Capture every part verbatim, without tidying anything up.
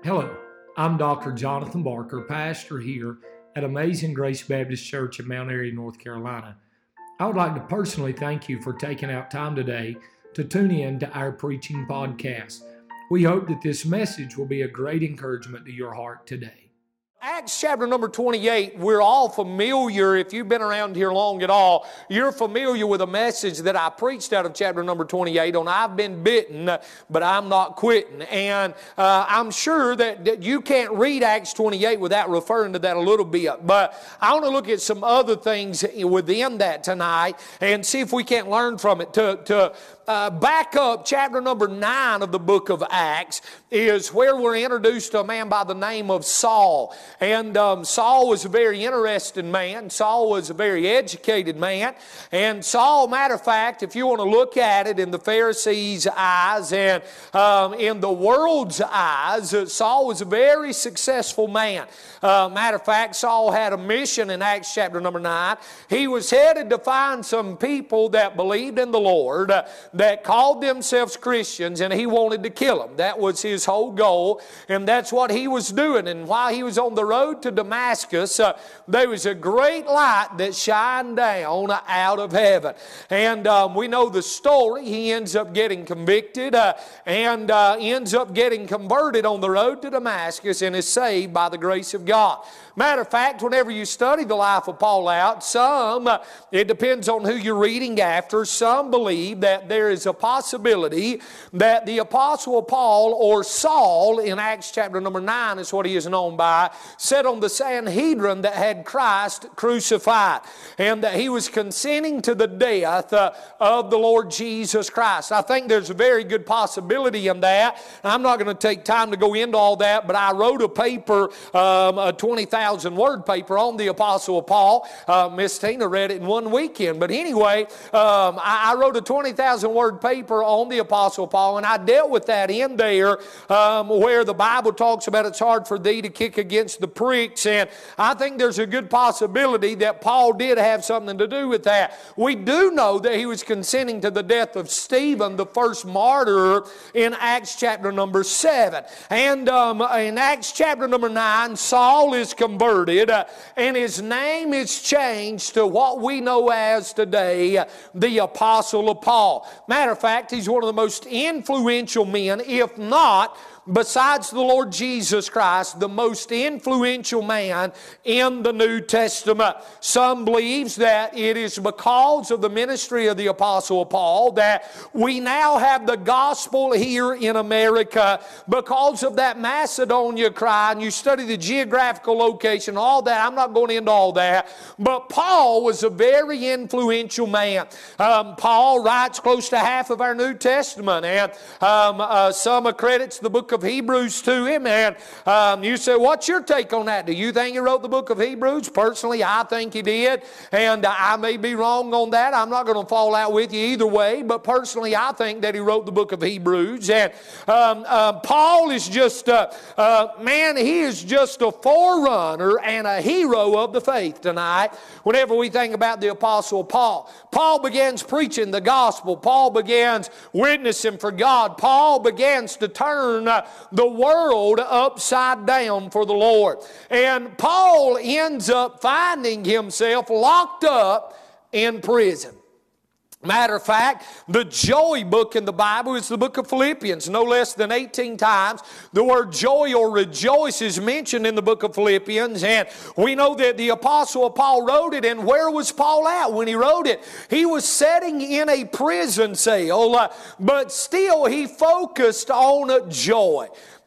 Hello, I'm Doctor Jonathan Barker, pastor here at Amazing Grace Baptist Church in Mount Airy, North Carolina. I would like to personally thank you for taking out time today to tune in to our preaching podcast. We hope that this message will be a great encouragement to your heart today. Acts chapter number twenty-eight, we're all familiar, if you've been around here long at all, you're familiar with a message that I preached out of chapter number twenty-eight on I've been bitten, but I'm not quitting. And uh, I'm sure that, that you can't read Acts twenty-eight without referring to that a little bit. But I want to look at some other things within that tonight and see if we can't learn from it. To, to uh, back up, chapter number nine of the book of Acts is where we're introduced to a man by the name of Saul. And um, Saul was a very interesting man. Saul was a very educated man. And Saul, matter of fact, if you want to look at it in the Pharisees' eyes and um, in the world's eyes, uh, Saul was a very successful man. Uh, matter of fact, Saul had a mission in Acts chapter number nine. He was headed to find some people that believed in the Lord, uh, that called themselves Christians, and he wanted to kill them. That was his whole goal, and that's what he was doing. And while he was on the road to Damascus, uh, there was a great light that shined down out of heaven. And um, we know the story. He ends up getting convicted uh, and uh, ends up getting converted on the road to Damascus and is saved by the grace of God. Matter of fact, whenever you study the life of Paul out, some, uh, it depends on who you're reading after, some believe that there is a possibility that the Apostle Paul, or Saul in Acts chapter number nine is what he is known by, sat on the Sanhedrin that had Christ crucified, and that he was consenting to the death uh, of the Lord Jesus Christ. I think there's a very good possibility in that. I'm not going to take time to go into all that, but I wrote a paper, um, a twenty thousand word paper on the Apostle Paul. Uh, Miss Tina read it in one weekend. But anyway, um, I, I wrote a twenty thousand word paper on the Apostle Paul, and I dealt with that in there um, where the Bible talks about it's hard for thee to kick against the pricks, and I think there's a good possibility that Paul did have something to do with that. We do know that he was consenting to the death of Stephen, the first martyr, in Acts chapter number seven. And um, in Acts chapter number nine, Saul is converted, uh, and his name is changed to what we know as today uh, the Apostle of Paul. Matter of fact, he's one of the most influential men, if not, besides the Lord Jesus Christ, the most influential man in the New Testament. Some believes that it is because of the ministry of the Apostle Paul that we now have the gospel here in America, because of that Macedonia cry. And you study the geographical location, all that. I'm not going into all that. But Paul was a very influential man. Um, Paul writes close to half of our New Testament, and um, uh, some accredits the book of Hebrews to him. And um, you say, what's your take on that? Do you think he wrote the book of Hebrews? Personally, I think he did, and uh, I may be wrong on that. I'm not going to fall out with you either way, but personally, I think that he wrote the book of Hebrews. And um, uh, Paul is just, uh, uh, man, he is just a forerunner and a hero of the faith tonight. Whenever we think about the Apostle Paul, Paul begins preaching the gospel. Paul begins witnessing for God. Paul begins to turn uh, the world upside down for the Lord. And Paul ends up finding himself locked up in prison. Matter of fact, the joy book in the Bible is the book of Philippians. No less than eighteen times the word joy or rejoice is mentioned in the book of Philippians. And we know that the Apostle Paul wrote it. And where was Paul at when he wrote it? He was sitting in a prison cell, uh, but still he focused on joy.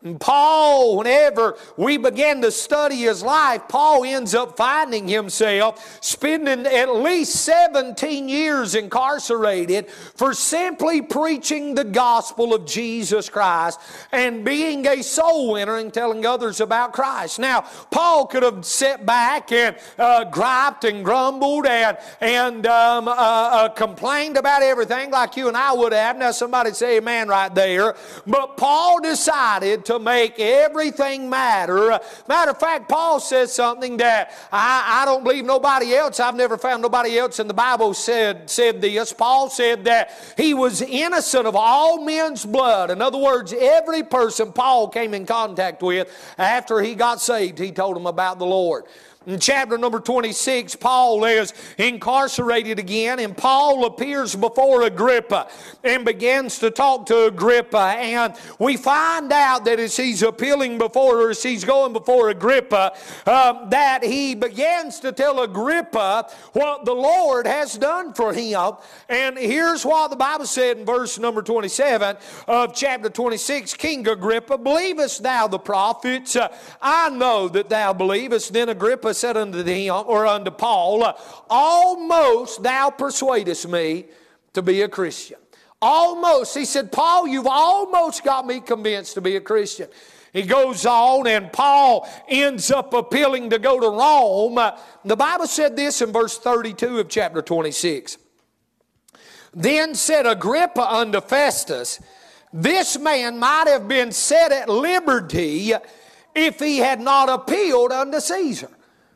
Paul, whenever we begin to study his life, Paul ends up finding himself spending at least seventeen years incarcerated for simply preaching the gospel of Jesus Christ and being a soul winner and telling others about Christ. Now, Paul could have sat back and uh, griped and grumbled and, and um, uh, uh, complained about everything like you and I would have. Now, somebody say amen right there. But Paul decided to to make everything matter. Matter of fact, Paul says something that I, I don't believe nobody else, I've never found nobody else in the Bible said, said this. Paul said that he was innocent of all men's blood. In other words, every person Paul came in contact with after he got saved, he told them about the Lord. In chapter number twenty-six, Paul is incarcerated again, and Paul appears before Agrippa and begins to talk to Agrippa. And we find out that as he's appealing before, or as he's going before Agrippa, um, that he begins to tell Agrippa what the Lord has done for him. And here's what the Bible said in verse number twenty-seven of chapter twenty-six. King Agrippa, believest thou the prophets? Uh, I know that thou believest. Then Agrippa said unto him, or unto Paul, almost thou persuadest me to be a Christian. Almost. He said, Paul, you've almost got me convinced to be a Christian. He goes on, and Paul ends up appealing to go to Rome. The Bible said this in verse thirty-two of chapter twenty-six. Then said Agrippa unto Festus, this man might have been set at liberty if he had not appealed unto Caesar.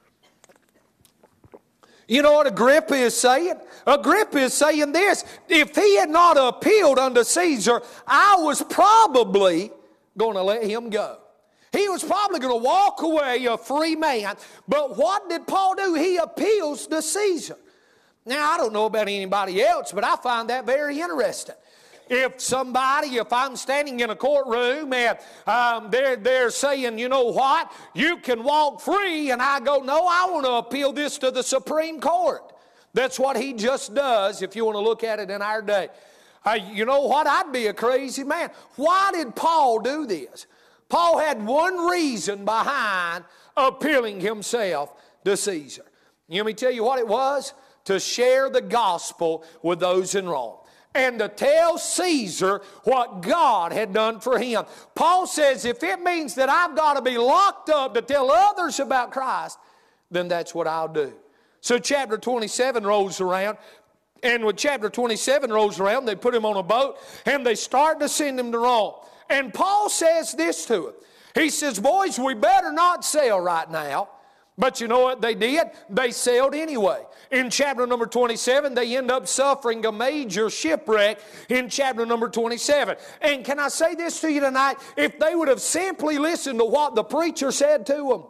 You know what Agrippa is saying? Agrippa is saying this, if he had not appealed unto Caesar, I was probably going to let him go. He was probably going to walk away a free man. But what did Paul do? He appeals to Caesar. Now, I don't know about anybody else, but I find that very interesting. If somebody, if I'm standing in a courtroom and um, they're, they're saying, you know what, you can walk free, and I go, no, I want to appeal this to the Supreme Court. That's what he just does if you want to look at it in our day. Uh, you know what, I'd be a crazy man. Why did Paul do this? Paul had one reason behind appealing himself to Caesar. Let me tell you what it was: to share the gospel with those in Rome, and to tell Caesar what God had done for him. Paul says, if it means that I've got to be locked up to tell others about Christ, then that's what I'll do. So chapter twenty-seven rolls around, and when chapter twenty-seven rolls around, they put him on a boat, and they start to send him to Rome. And Paul says this to him. He says, boys, we better not sail right now. But you know what they did? They sailed anyway. In chapter number twenty-seven, they end up suffering a major shipwreck in chapter number twenty-seven. And can I say this to you tonight? If they would have simply listened to what the preacher said to them,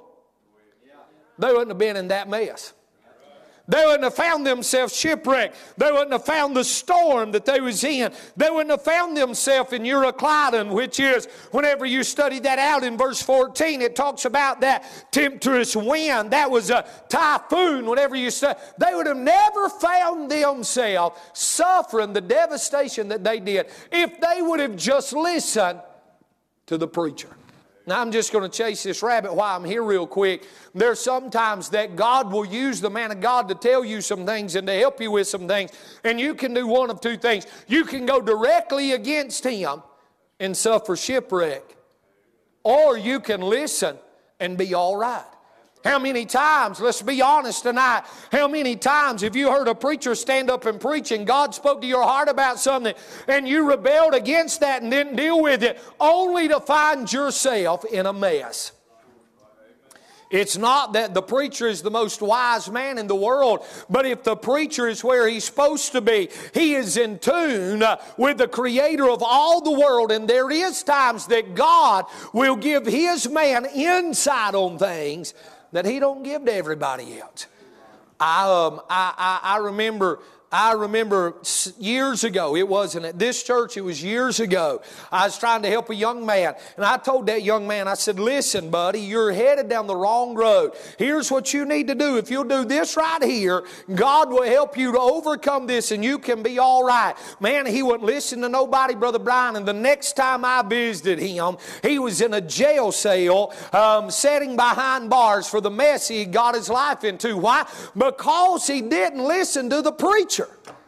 they wouldn't have been in that mess. They wouldn't have found themselves shipwrecked. They wouldn't have found the storm that they was in. They wouldn't have found themselves in Euroclydon, which is, whenever you study that out in verse fourteen, it talks about that tempestuous wind. That was a typhoon. Whenever you study, they would have never found themselves suffering the devastation that they did if they would have just listened to the preacher. Now, I'm just going to chase this rabbit while I'm here real quick. There's sometimes that God will use the man of God to tell you some things and to help you with some things. And you can do one of two things. You can go directly against him and suffer shipwreck. Or you can listen and be all right. How many times, let's be honest tonight, how many times have you heard a preacher stand up and preach and God spoke to your heart about something and you rebelled against that and didn't deal with it, only to find yourself in a mess? It's not that the preacher is the most wise man in the world, but if the preacher is where he's supposed to be, he is in tune with the Creator of all the world, and there is times that God will give His man insight on things that He don't give to everybody else. I um I I, I remember. I remember years ago, it wasn't at this church, it was years ago. I was trying to help a young man, and I told that young man, I said, listen, buddy, you're headed down the wrong road. Here's what you need to do. If you'll do this right here, God will help you to overcome this, and you can be all right. Man, he wouldn't listen to nobody, Brother Brian, and the next time I visited him, he was in a jail cell, um, sitting behind bars for the mess he got his life into. Why? Because he didn't listen to the preacher.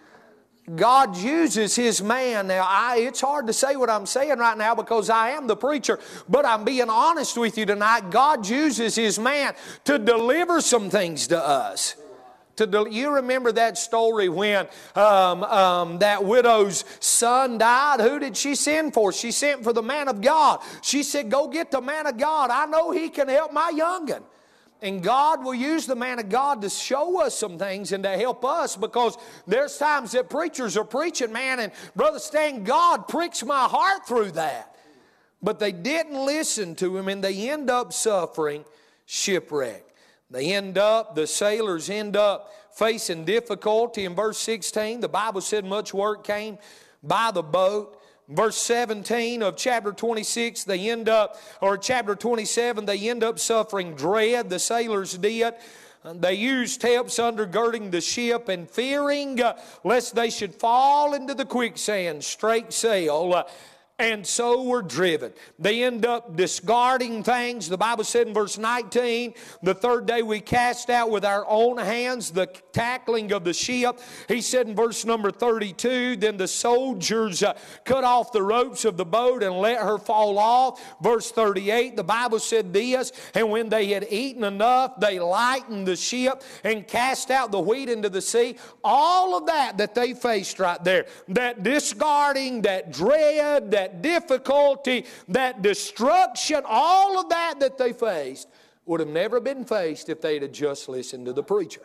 God uses His man. Now, I, it's hard to say what I'm saying right now because I am the preacher, but I'm being honest with you tonight. God uses His man to deliver some things to us, To del- you remember that story when um, um, that widow's son died? Who did she send for? She sent for the man of God. She said, go get the man of God. I know he can help my young'un. And God will use the man of God to show us some things and to help us, because there's times that preachers are preaching, man, and Brother Stan, God pricks my heart through that. But they didn't listen to him, and they end up suffering shipwreck. They end up, the sailors end up facing difficulty. In verse sixteen, the Bible said much work came by the boat. Verse seventeen of chapter twenty-six, they end up, or chapter twenty-seven, they end up suffering dread. The sailors did. They used helps undergirding the ship, and fearing uh, lest they should fall into the quicksand, straight sail. Uh, And so were driven. They end up discarding things. The Bible said in verse nineteen, the third day we cast out with our own hands the tackling of the ship. He said in verse number thirty-two, then the soldiers uh, cut off the ropes of the boat and let her fall off. Verse thirty-eight, the Bible said this, and when they had eaten enough, they lightened the ship and cast out the wheat into the sea. All of that that they faced right there, that discarding, that dread, that difficulty, that destruction, all of that that they faced would have never been faced if they'd have just listened to the preacher.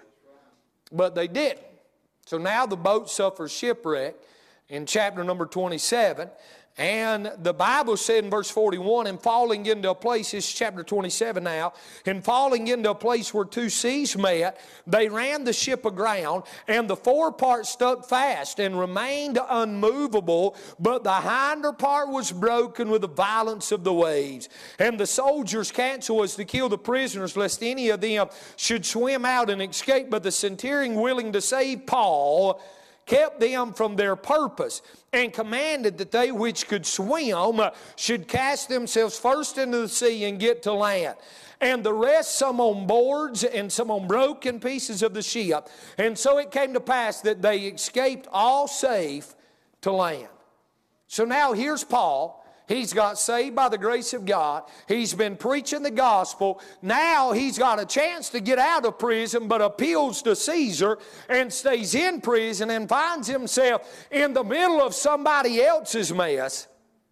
But they didn't. So now the boat suffers shipwreck in chapter number twenty-seven. And the Bible said in verse forty-one, and falling into a place, this is chapter twenty-seven now, and falling into a place where two seas met, they ran the ship aground, and the forepart stuck fast and remained unmovable, but the hinder part was broken with the violence of the waves. And the soldiers' counsel was to kill the prisoners, lest any of them should swim out and escape. But the centurion, willing to save Paul, kept them from their purpose, and commanded that they which could swim should cast themselves first into the sea and get to land. And the rest, some on boards and some on broken pieces of the ship. And so it came to pass that they escaped all safe to land. So now here's Paul. He's got saved by the grace of God. He's been preaching the gospel. Now he's got a chance to get out of prison, but appeals to Caesar and stays in prison and finds himself in the middle of somebody else's mess.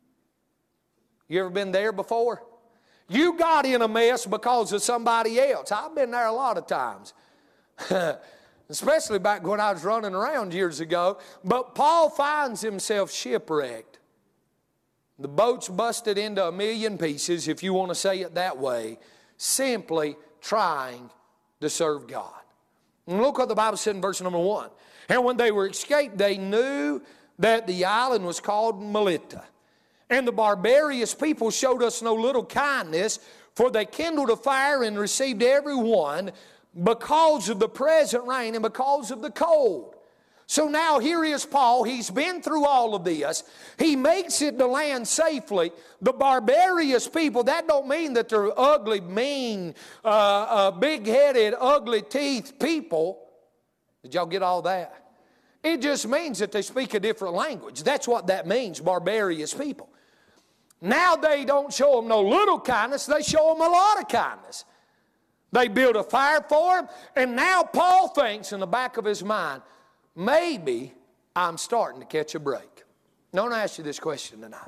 You ever been there before? You got in a mess because of somebody else. I've been there a lot of times. Especially back when I was running around years ago. But Paul finds himself shipwrecked. The boat's busted into a million pieces, if you want to say it that way, simply trying to serve God. And look what the Bible said in verse number one. And when they were escaped, they knew that the island was called Melita. And the barbarous people showed us no little kindness, for they kindled a fire and received every one because of the present rain and because of the cold. So now here is Paul. He's been through all of this. He makes it to land safely. The barbarous people, that don't mean that they're ugly, mean, uh, uh, big-headed, ugly-teethed people. Did y'all get all that? It just means that they speak a different language. That's what that means, barbarous people. Now they don't show them no little kindness. They show them a lot of kindness. They build a fire for him. And now Paul thinks in the back of his mind, maybe I'm starting to catch a break. Now, I want to ask you this question tonight.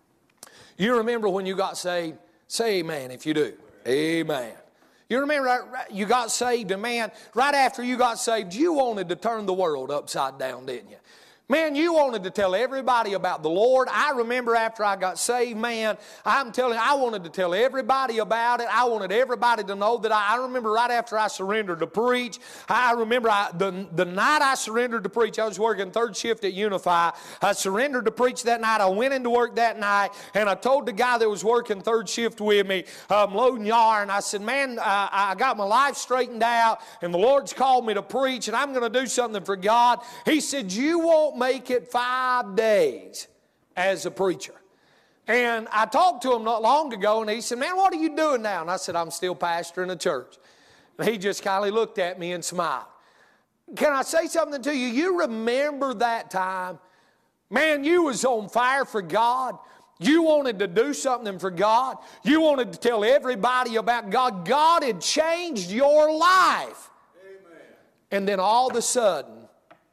You remember when you got saved? Say amen if you do. Amen. You remember you got saved, and man, right after you got saved, you wanted to turn the world upside down, didn't you? Man, you wanted to tell everybody about the Lord. I remember after I got saved, man, I'm telling you, I wanted to tell everybody about it. I wanted everybody to know that I, I remember right after I surrendered to preach. I remember I, the, the night I surrendered to preach, I was working third shift at Unify. I surrendered to preach that night. I went into work that night, and I told the guy that was working third shift with me, um, loading yarn, I said, man, I, I got my life straightened out, and the Lord's called me to preach, and I'm going to do something for God. He said, you won't make it five days as a preacher. And I talked to him not long ago, and he said, man, what are you doing now? And I said, I'm still pastoring a church. And he just kindly looked at me and smiled. Can I say something to you? You remember that time? Man, you was on fire for God. You wanted to do something for God. You wanted to tell everybody about God. God had changed your life. And then all of a sudden,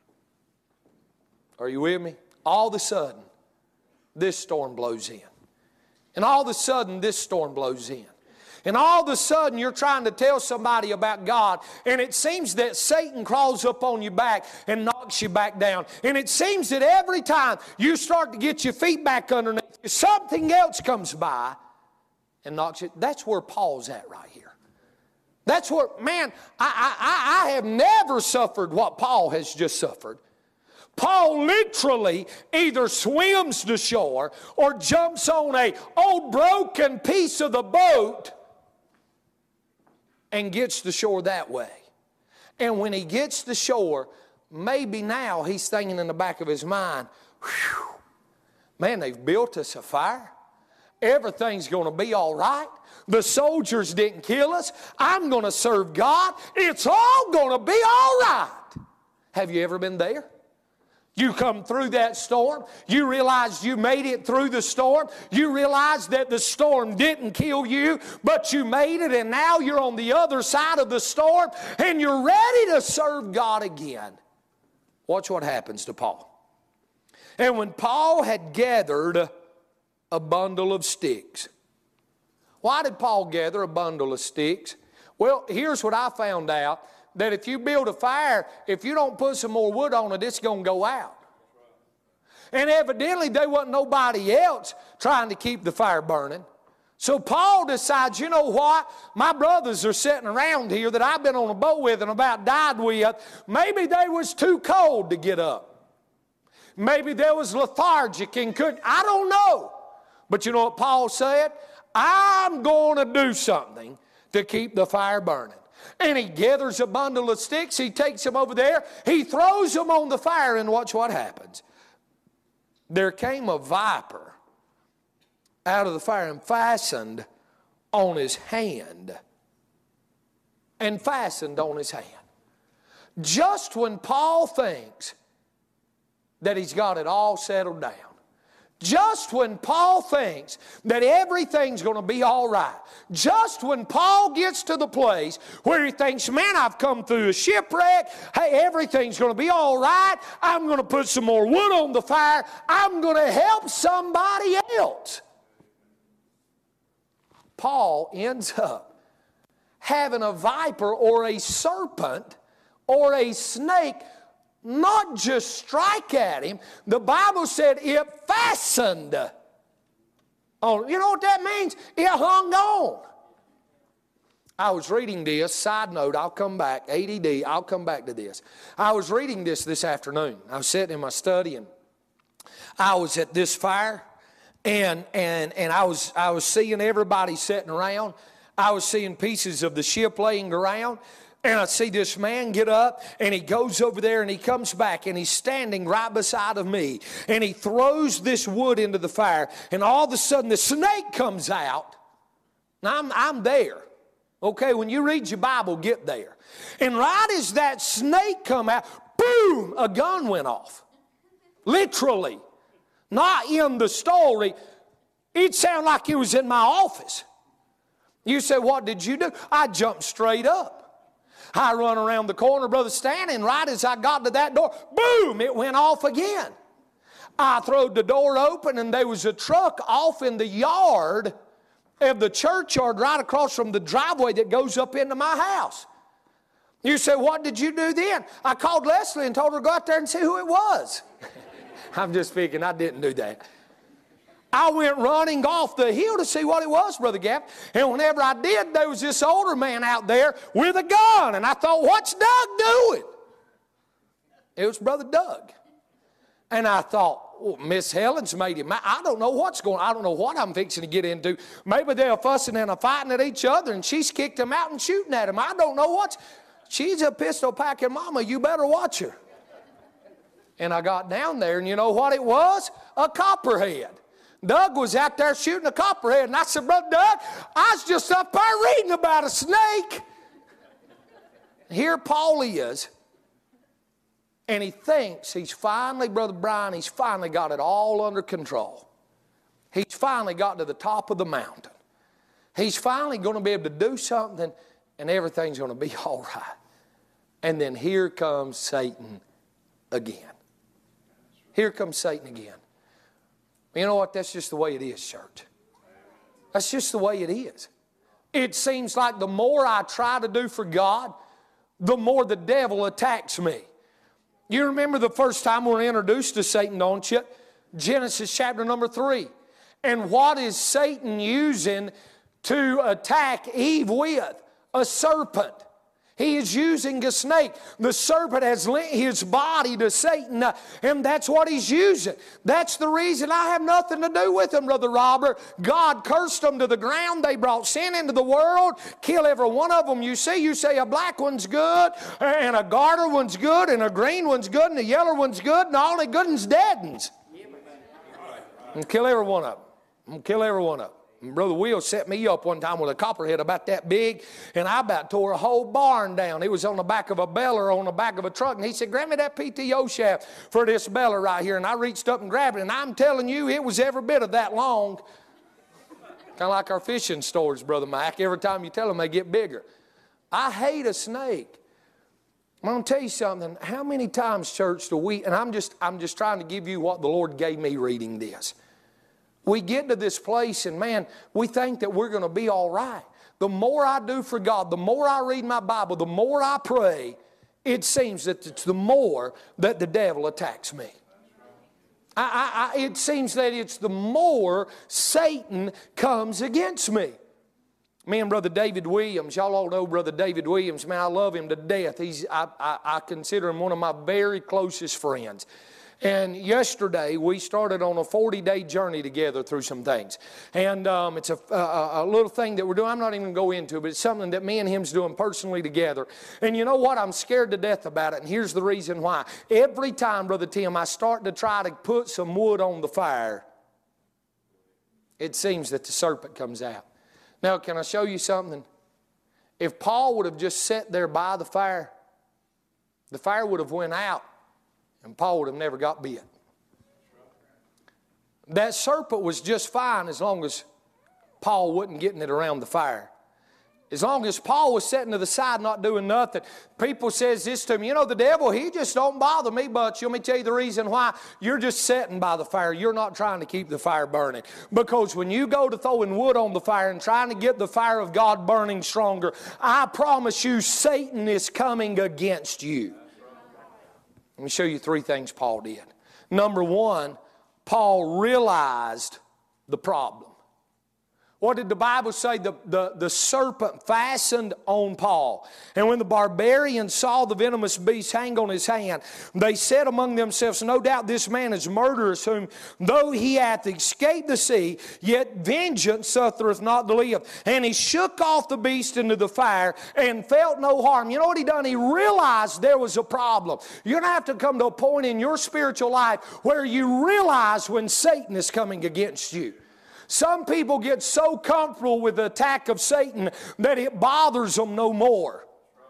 are you with me? All of a sudden, this storm blows in. And all of a sudden, this storm blows in. And all of a sudden, you're trying to tell somebody about God, and it seems that Satan crawls up on your back and knocks you back down. And it seems that every time you start to get your feet back underneath you, something else comes by and knocks you. That's where Paul's at right here. That's where, man, I, I, I have never suffered what Paul has just suffered. Paul literally either swims to shore or jumps on a old broken piece of the boat and gets to shore that way. And when he gets to shore, maybe now he's thinking in the back of his mind, whew, man, they've built us a fire. Everything's going to be all right. The soldiers didn't kill us. I'm going to serve God. It's all going to be all right. Have you ever been there? You come through that storm. You realize you made it through the storm. You realize that the storm didn't kill you, but you made it, and now you're on the other side of the storm, and you're ready to serve God again. Watch what happens to Paul. And when Paul had gathered a bundle of sticks. Why did Paul gather a bundle of sticks? Well, here's what I found out. That if you build a fire, if you don't put some more wood on it, it's going to go out. And evidently there wasn't nobody else trying to keep the fire burning. So Paul decides, you know what? My brothers are sitting around here that I've been on a boat with and about died with. Maybe they was too cold to get up. Maybe they was lethargic and couldn't. I don't know. But you know what Paul said? I'm going to do something to keep the fire burning. And he gathers a bundle of sticks. He takes them over there. He throws them on the fire, and watch what happens. There came a viper out of the fire and fastened on his hand. And fastened on his hand. Just when Paul thinks that he's got it all settled down. Just when Paul thinks that everything's going to be all right. Just when Paul gets to the place where he thinks, man, I've come through a shipwreck. Hey, everything's going to be all right. I'm going to put some more wood on the fire. I'm going to help somebody else. Paul ends up having a viper or a serpent or a snake not just strike at him. The Bible said it fastened on. You know what that means? It hung on. I was reading this, side note, I'll come back, A D D, I'll come back to this. I was reading this this afternoon. I was sitting in my study and I was at this fire and and and I was I was seeing everybody sitting around. I was seeing pieces of the ship laying around. And I see this man get up, and he goes over there, and he comes back, and he's standing right beside of me. And he throws this wood into the fire, and all of a sudden the snake comes out. Now, I'm, I'm there. Okay, when you read your Bible, get there. And right as that snake come out, boom, a gun went off. Literally. Not in the story. It sounded like it was in my office. You say, what did you do? I jumped straight up. I run around the corner, Brother Stan, and right as I got to that door, boom, it went off again. I throwed the door open, and there was a truck off in the yard of the churchyard right across from the driveway that goes up into my house. You say, what did you do then? I called Leslie and told her to go out there and see who it was. I'm just speaking, I didn't do that. I went running off the hill to see what it was, Brother Gap. And whenever I did, there was this older man out there with a gun. And I thought, what's Doug doing? It was Brother Doug. And I thought, well, Miss Helen's made him mad. I don't know what's going on. I don't know what I'm fixing to get into. Maybe they're fussing and fighting at each other, and she's kicked him out and shooting at him. I don't know what's... She's a pistol-packing mama. You better watch her. And I got down there, and you know what it was? A copperhead. Doug was out there shooting a copperhead, and I said, Brother Doug, I was just up there reading about a snake. Here Paul is, and he thinks he's finally, Brother Brian, he's finally got it all under control. He's finally got to the top of the mountain. He's finally going to be able to do something, and everything's going to be all right. And then here comes Satan again. Here comes Satan again. You know what? That's just the way it is, church. That's just the way it is. It seems like the more I try to do for God, the more the devil attacks me. You remember the first time we were introduced to Satan, don't you? Genesis chapter number three. And what is Satan using to attack Eve with? A serpent. He is using a snake. The serpent has lent his body to Satan, uh, and that's what he's using. That's the reason I have nothing to do with them, Brother Robert. God cursed them to the ground. They brought sin into the world. Kill every one of them you see. You say a black one's good, and a garter one's good, and a green one's good, and a yellow one's good, and all the good one's dead ones. And kill every one of them. And kill every one of them. Brother Will set me up one time with a copperhead about that big, and I about tore a whole barn down. It was on the back of a beller on the back of a truck, and he said, grab me that P T O shaft for this beller right here. And I reached up and grabbed it, and I'm telling you, it was every bit of that long. Kind of like our fishing stores, Brother Mac. Every time you tell them, they get bigger. I hate a snake. I'm going to tell you something. How many times, church, do we, and I'm just, I'm just trying to give you what the Lord gave me reading this. We get to this place and, man, we think that we're going to be all right. The more I do for God, the more I read my Bible, the more I pray, it seems that it's the more that the devil attacks me. I, I, I, it seems that it's the more Satan comes against me. Me and Brother David Williams, y'all all know Brother David Williams, man, I love him to death. He's, I, I, I consider him one of my very closest friends. And yesterday, we started on a forty-day journey together through some things. And um, it's a, a, a little thing that we're doing. I'm not even going to go into it, but it's something that me and him's doing personally together. And you know what? I'm scared to death about it, and here's the reason why. Every time, Brother Tim, I start to try to put some wood on the fire, it seems that the serpent comes out. Now, can I show you something? If Paul would have just sat there by the fire, the fire would have went out, and Paul would have never got bit. That serpent was just fine as long as Paul wasn't getting it around the fire. As long as Paul was sitting to the side not doing nothing. People says this to me, you know, the devil, he just don't bother me much. Let me tell you the reason why. You're just sitting by the fire. You're not trying to keep the fire burning. Because when you go to throwing wood on the fire and trying to get the fire of God burning stronger, I promise you Satan is coming against you. Let me show you three things Paul did. Number one, Paul realized the problem. What did the Bible say? The, the, the serpent fastened on Paul. And when the barbarians saw the venomous beast hang on his hand, they said among themselves, no doubt this man is murderous, whom though he hath escaped the sea, yet vengeance suffereth not to live. And he shook off the beast into the fire and felt no harm. You know what he done? He realized there was a problem. You're going to have to come to a point in your spiritual life where you realize when Satan is coming against you. Some people get so comfortable with the attack of Satan that it bothers them no more.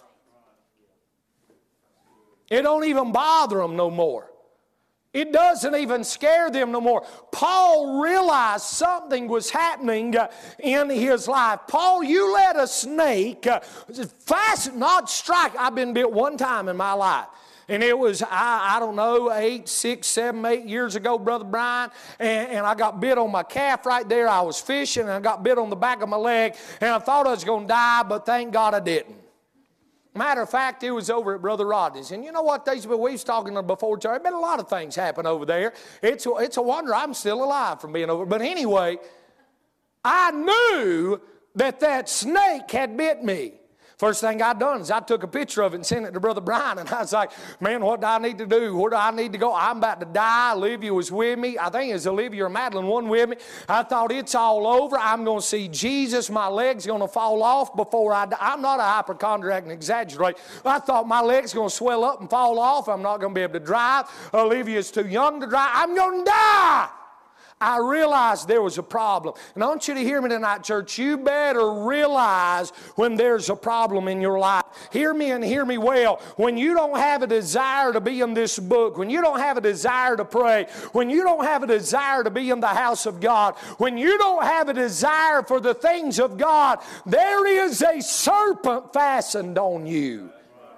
It don't even bother them no more. It doesn't even scare them no more. Paul realized something was happening in his life. Paul, you let a snake fast, not strike. I've been bit one time in my life. And it was, I, I don't know, eight, six, seven, eight years ago, Brother Brian, and, and I got bit on my calf right there. I was fishing, and I got bit on the back of my leg, and I thought I was going to die, but thank God I didn't. Matter of fact, it was over at Brother Rodney's. And you know what? We was talking before, there have been a lot of things happen over there. It's, it's a wonder I'm still alive from being over. But anyway, I knew that that snake had bit me. First thing I done is I took a picture of it and sent it to Brother Brian, and I was like, man, what do I need to do? Where do I need to go? I'm about to die. Olivia was with me. I think it was Olivia or Madeline, one with me. I thought it's all over. I'm going to see Jesus. My leg's going to fall off before I die. I'm not a hypochondriac and exaggerate. I thought my leg's going to swell up and fall off. I'm not going to be able to drive. Olivia's too young to drive. I'm going to die. I realized there was a problem. And I want you to hear me tonight, church. You better realize when there's a problem in your life. Hear me and hear me well. When you don't have a desire to be in this book, when you don't have a desire to pray, when you don't have a desire to be in the house of God, when you don't have a desire for the things of God, there is a serpent fastened on you.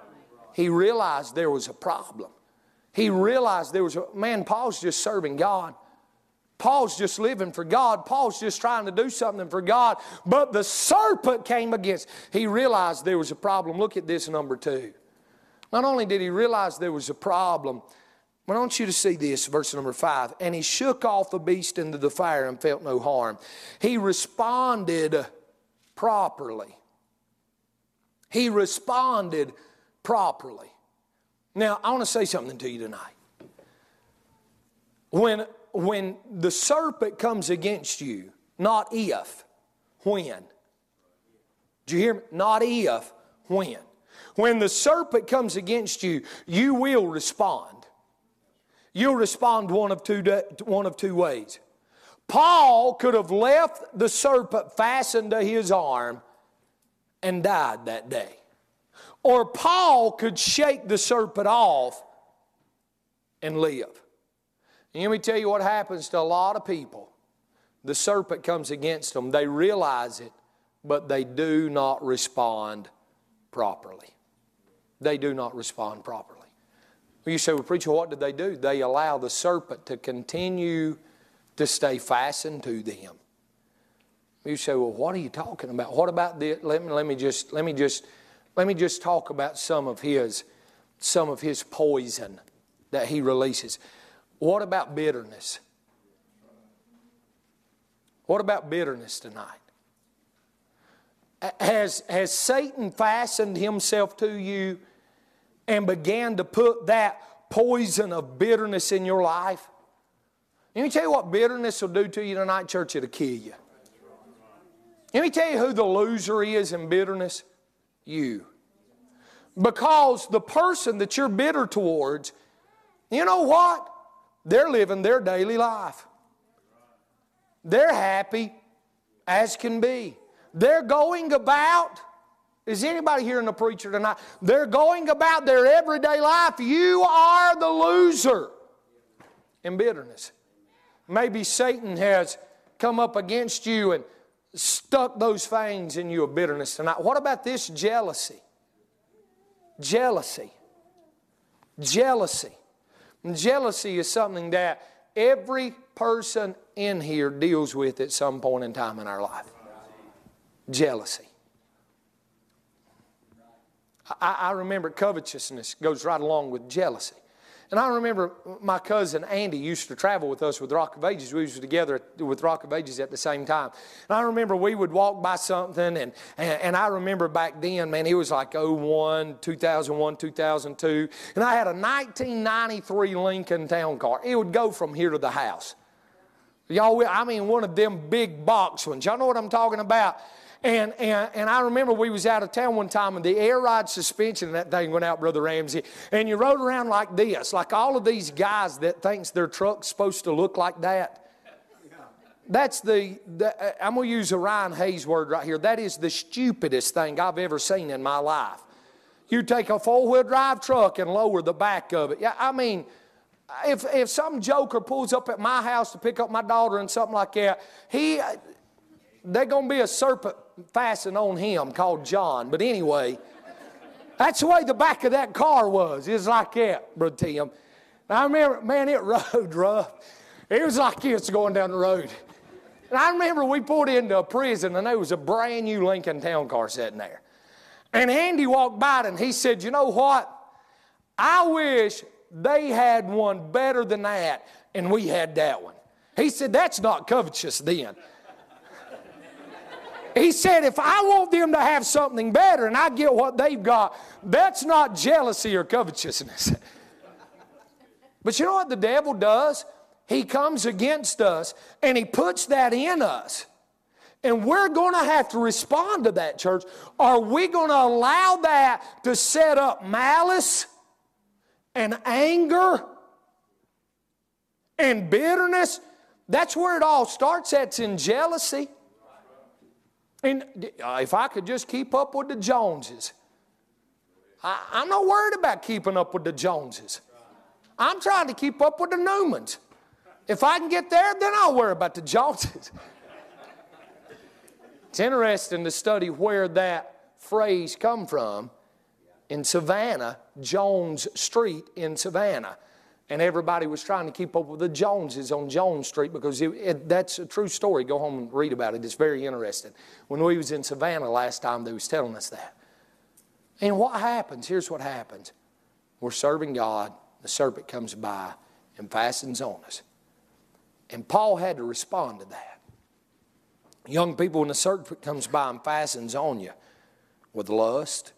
he realized there was a problem. He realized there was a, man, Paul's just serving God. Paul's just living for God. Paul's just trying to do something for God. But the serpent came against. He realized there was a problem. Look at this, number two. Not only did he realize there was a problem, but I want you to see this, verse number five. And he shook off the beast into the fire and felt no harm. He responded properly. He responded properly. Now, I want to say something to you tonight. When, when the serpent comes against you, not if, when. Did you hear me? Not if, when. When the serpent comes against you, you will respond. You'll respond one of two, one of two ways. Paul could have left the serpent fastened to his arm and died that day. Or Paul could shake the serpent off and live. And let me tell you what happens to a lot of people. The serpent comes against them. They realize it, but they do not respond properly. They do not respond properly. You say, well, preacher, what did they do? They allow the serpent to continue to stay fastened to them. You say, well, what are you talking about? What about the? Let me let me just let me just let me just talk about some of his some of his poison that he releases. What about bitterness? What about bitterness tonight? Has has Satan fastened himself to you and began to put that poison of bitterness in your life? Let me tell you what bitterness will do to you tonight, church. It'll kill you. Let me tell you who the loser is in bitterness. You. Because the person that you're bitter towards, you know what? They're living their daily life. They're happy as can be. They're going about, is anybody hearing the preacher tonight? They're going about their everyday life. You are the loser in bitterness. Maybe Satan has come up against you and stuck those fangs in you of bitterness tonight. What about this jealousy? Jealousy. Jealousy. And jealousy is something that every person in here deals with at some point in time in our life. Jealousy. I, I remember covetousness goes right along with jealousy. And I remember my cousin Andy used to travel with us with Rock of Ages. We was together with Rock of Ages at the same time. And I remember we would walk by something, and, and, and I remember back then, man, he was like oh one, two thousand one, two thousand two. And I had a nineteen ninety-three Lincoln Town Car. It would go from here to the house. Y'all, I mean, one of them big box ones. Y'all know what I'm talking about? And, and and I remember we was out of town one time, and the air ride suspension of that thing went out, Brother Ramsey. And you rode around like this, like all of these guys that thinks their truck's supposed to look like that. That's the, the I'm going to use a Ryan Hayes word right here. That is the stupidest thing I've ever seen in my life. You take a four-wheel drive truck and lower the back of it. Yeah, I mean, if if some joker pulls up at my house to pick up my daughter and something like that, he... There's going to be a serpent fastened on him called John. But anyway, that's the way the back of that car was. It was like that, Brother Tim. And I remember, man, it rode rough. It was like it's going down the road. And I remember we pulled into a prison, and there was a brand new Lincoln Town Car sitting there. And Andy walked by it, and he said, you know what? I wish they had one better than that, and we had that one. He said, that's not covetous then. He said, if I want them to have something better and I get what they've got, that's not jealousy or covetousness. But you know what the devil does? He comes against us and he puts that in us. And we're going to have to respond to that, church. Are we going to allow that to set up malice and anger and bitterness? That's where it all starts. That's in jealousy. And if I could just keep up with the Joneses. I, I'm not worried about keeping up with the Joneses. I'm trying to keep up with the Newmans. If I can get there, then I'll worry about the Joneses. It's interesting to study where that phrase come from in Savannah, Jones Street in Savannah. And everybody was trying to keep up with the Joneses on Jones Street because it, it, that's a true story. Go home and read about it. It's very interesting. When we was in Savannah last time, they was telling us that. And what happens? Here's what happens. We're serving God. The serpent comes by and fastens on us. And Paul had to respond to that. Young people, when the serpent comes by and fastens on you with lust,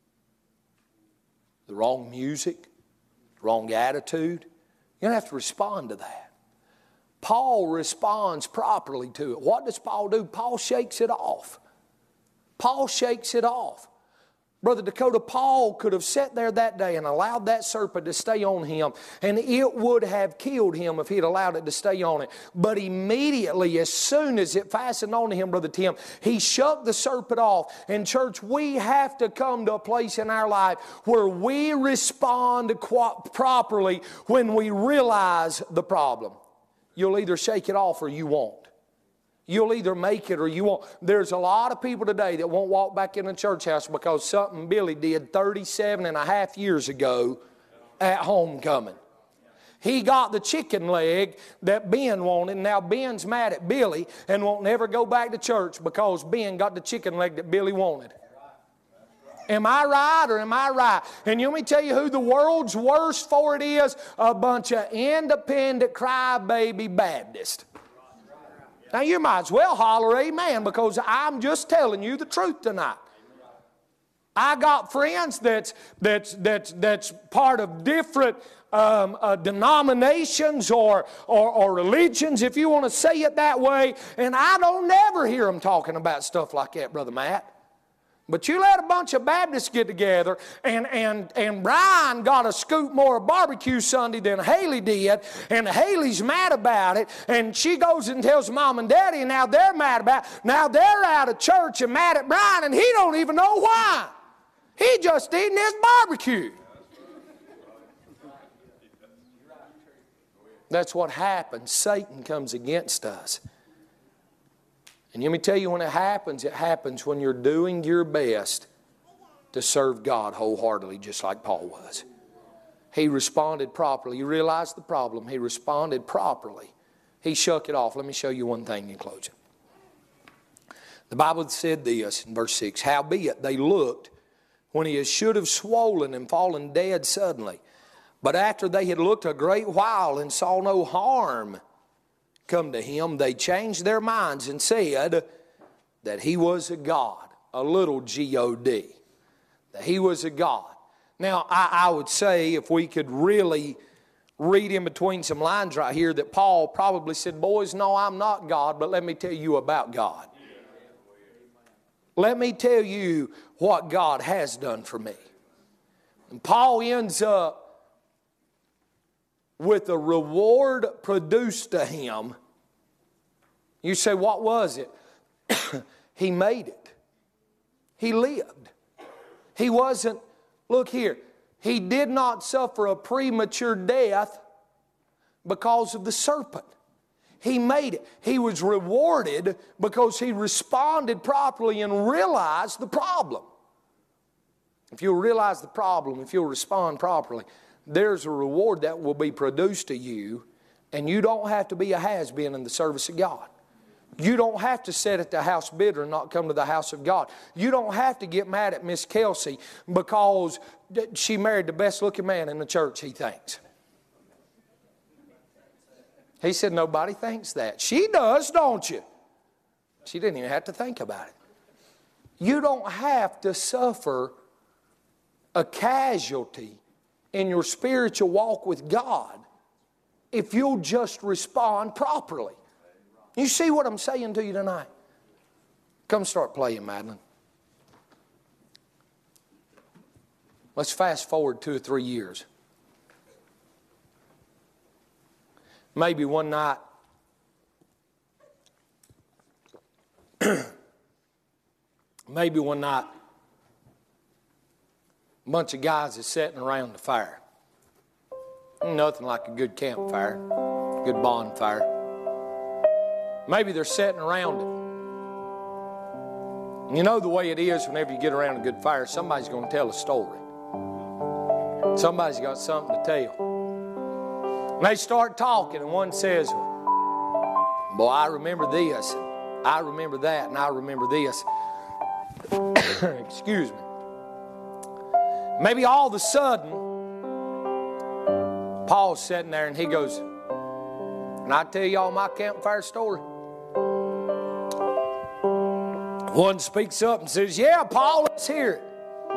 the wrong music, the wrong attitude, you're going to have to respond to that. Paul responds properly to it. What does Paul do? Paul shakes it off. Paul shakes it off. Brother Dakota, Paul could have sat there that day and allowed that serpent to stay on him, and it would have killed him if he had allowed it to stay on it. But immediately, as soon as it fastened on him, Brother Tim, he shook the serpent off. And church, we have to come to a place in our life where we respond properly when we realize the problem. You'll either shake it off or you won't. You'll either make it or you won't. There's a lot of people today that won't walk back in the church house because something Billy did thirty-seven and a half years ago at homecoming. He got the chicken leg that Ben wanted. Now Ben's mad at Billy and won't never go back to church because Ben got the chicken leg that Billy wanted. Am I right or am I right? And you want me to tell you who the world's worst for it is? A bunch of independent crybaby Baptists. Now you might as well holler amen because I'm just telling you the truth tonight. I got friends that's, that's, that's, that's part of different um, uh, denominations or, or, or religions, if you want to say it that way, and I don't never hear them talking about stuff like that, Brother Matt. But you let a bunch of Baptists get together, and, and, and Brian got a scoop more of barbecue Sunday than Haley did, and Haley's mad about it, and she goes and tells Mom and Daddy, and now they're mad about it. Now they're out of church and mad at Brian, and he don't even know why. He just eating his barbecue. That's what happens. Satan comes against us. And let me tell you, when it happens, it happens when you're doing your best to serve God wholeheartedly, just like Paul was. He responded properly. You realize the problem. He responded properly. He shook it off. Let me show you one thing in closing. The Bible said this in verse six, howbeit they looked when he should have swollen and fallen dead suddenly. But after they had looked a great while and saw no harm come to him, they changed their minds and said that he was a god, a little G O D, that he was a god. Now, I, I would say if we could really read in between some lines right here that Paul probably said, boys, no, I'm not God, but let me tell you about God. Let me tell you what God has done for me. And Paul ends up with a reward produced to him. You say, what was it? He made it. He lived. He wasn't, look here, he did not suffer a premature death because of the serpent. He made it. He was rewarded because he responded properly and realized the problem. If you'll realize the problem, if you'll respond properly, there's a reward that will be produced to you, and you don't have to be a has-been in the service of God. You don't have to sit at the house bitter and not come to the house of God. You don't have to get mad at Miss Kelsey because she married the best-looking man in the church, he thinks. He said, nobody thinks that. She does, don't you? She didn't even have to think about it. You don't have to suffer a casualty in your spiritual walk with God if you'll just respond properly. You see what I'm saying to you tonight? Come start playing, Madeline. Let's fast forward two or three years. Maybe one night, maybe one night, a bunch of guys are sitting around the fire. Nothing like a good campfire, good bonfire. Maybe they're sitting around it. You know the way it is whenever you get around a good fire, somebody's going to tell a story. Somebody's got something to tell. And they start talking, and one says, boy, I remember this, and I remember that, and I remember this. Excuse me. Maybe all of a sudden, Paul's sitting there, and he goes, "Can I tell y'all my campfire story?" One speaks up and says, "Yeah, Paul, let's hear it."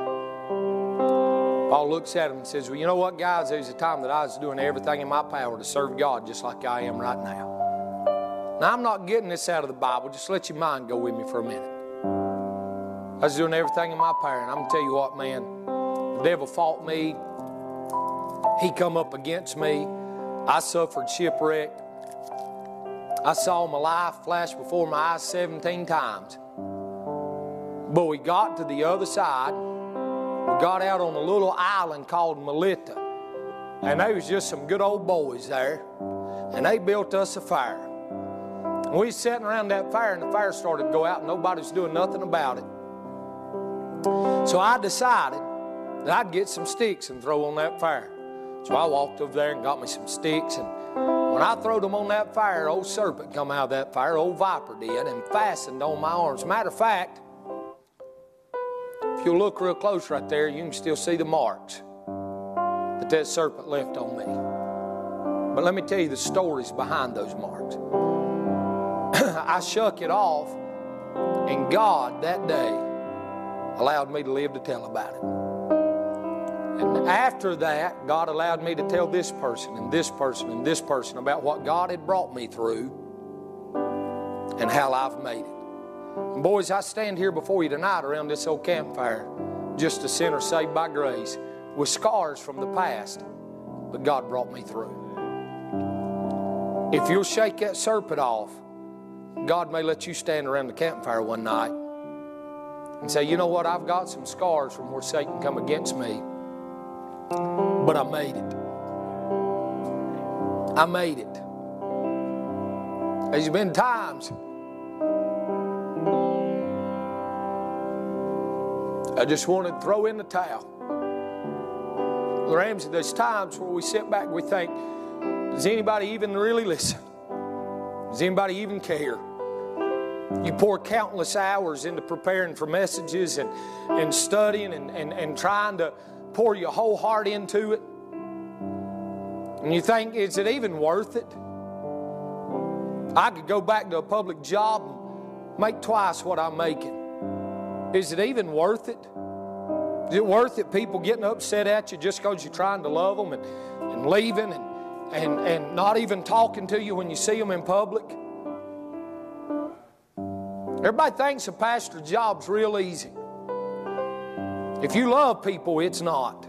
Paul looks at him and says, "Well, you know what, guys? There was a time that I was doing everything in my power to serve God just like I am right now." Now, I'm not getting this out of the Bible. Just let your mind go with me for a minute. I was doing everything in my power, and I'm going to tell you what, man. The devil fought me. He come up against me. I suffered shipwreck. I saw my life flash before my eyes seventeen times. But we got to the other side. We got out on a little island called Melita. And there was just some good old boys there. And they built us a fire. And we was sitting around that fire, and the fire started to go out, and nobody was doing nothing about it. So I decided that I'd get some sticks and throw on that fire. So I walked over there and got me some sticks, and when I throwed them on that fire, old serpent come out of that fire, old viper did, and fastened on my arms. Matter of fact, if you look real close right there, you can still see the marks that that serpent left on me. But let me tell you the stories behind those marks. I shook it off, and God that day allowed me to live to tell about it. And after that, God allowed me to tell this person and this person and this person about what God had brought me through and how I've made it. And boys, I stand here before you tonight around this old campfire, just a sinner saved by grace, with scars from the past, but God brought me through. If you'll shake that serpent off, God may let you stand around the campfire one night and say, "You know what, I've got some scars from where Satan come against me, but I made it. I made it." There's been times I just wanted to throw in the towel. Ramsey, there's times where we sit back and we think, does anybody even really listen? Does anybody even care? You pour countless hours into preparing for messages and, and studying and, and, and trying to pour your whole heart into it. And you think, is it even worth it? I could go back to a public job and make twice what I'm making. Is it even worth it? Is it worth it, people getting upset at you just because you're trying to love them and, and leaving and, and, and not even talking to you when you see them in public? Everybody thinks a pastor's job's real easy. If you love people, it's not.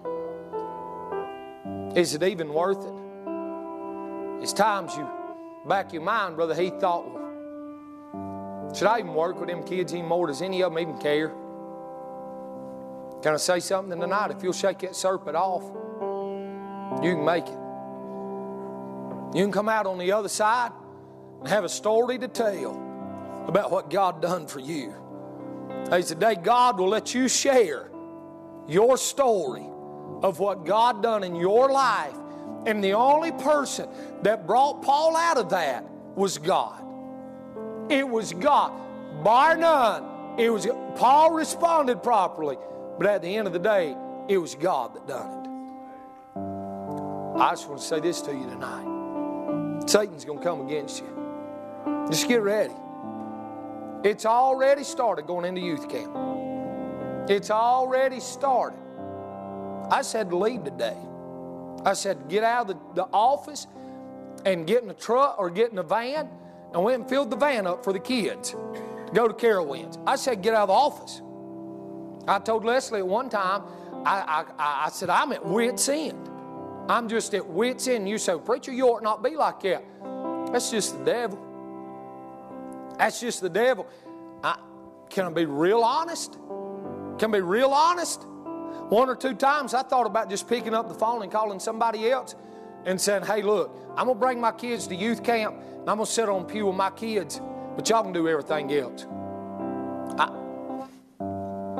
Is it even worth it? It's times you back your mind, Brother Heath thought, well, should I even work with them kids anymore? Does any of them even care? Can I say something tonight? If you'll shake that serpent off, you can make it. You can come out on the other side and have a story to tell about what God done for you. There's a day God will let you share your story of what God done in your life. And the only person that brought Paul out of that was God. It was God. Bar none. It was Paul responded properly. But at the end of the day, it was God that done it. I just want to say this to you tonight. Satan's going to come against you. Just get ready. It's already started going into youth camp. It's already started. I said to leave today. I said get out of the, the office and get in a truck or get in a van, and went and filled the van up for the kids to go to Carowinds. I said get out of the office. I told Leslie at one time, I, I, I said, I'm at wit's end. I'm just at wit's end. You say, preacher, you ought not be like that. That's just the devil. That's just the devil. I, can I be real honest? Can I be real honest? One or two times I thought about just picking up the phone and calling somebody else and saying, hey, look, I'm going to bring my kids to youth camp and I'm going to sit on the pew with my kids, but y'all can do everything else. I,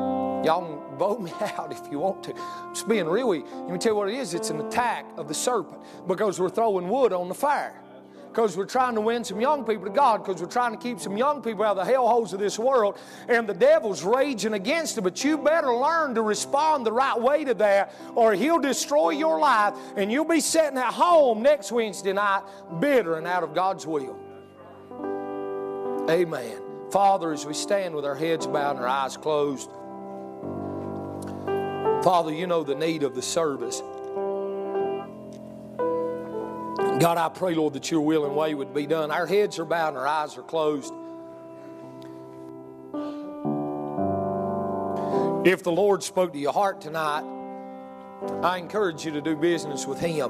Y'all can vote me out if you want to. Just being real with you. Let me tell you what it is. It's an attack of the serpent because we're throwing wood on the fire. Because we're trying to win some young people to God, because we're trying to keep some young people out of the hellholes of this world, and the devil's raging against it. But you better learn to respond the right way to that, or he'll destroy your life, and you'll be sitting at home next Wednesday night bitter and out of God's will. Amen. Father, as we stand with our heads bowed and our eyes closed, Father, you know the need of the service. God, I pray, Lord, that your will and way would be done. Our heads are bowed and our eyes are closed. If the Lord spoke to your heart tonight, I encourage you to do business with Him.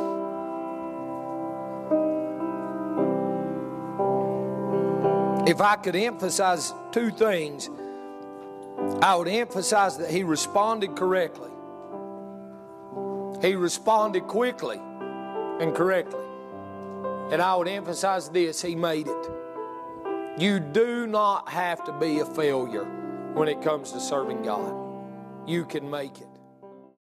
If I could emphasize two things, I would emphasize that He responded correctly. He responded quickly and correctly. And I would emphasize this, He made it. You do not have to be a failure when it comes to serving God. You can make it.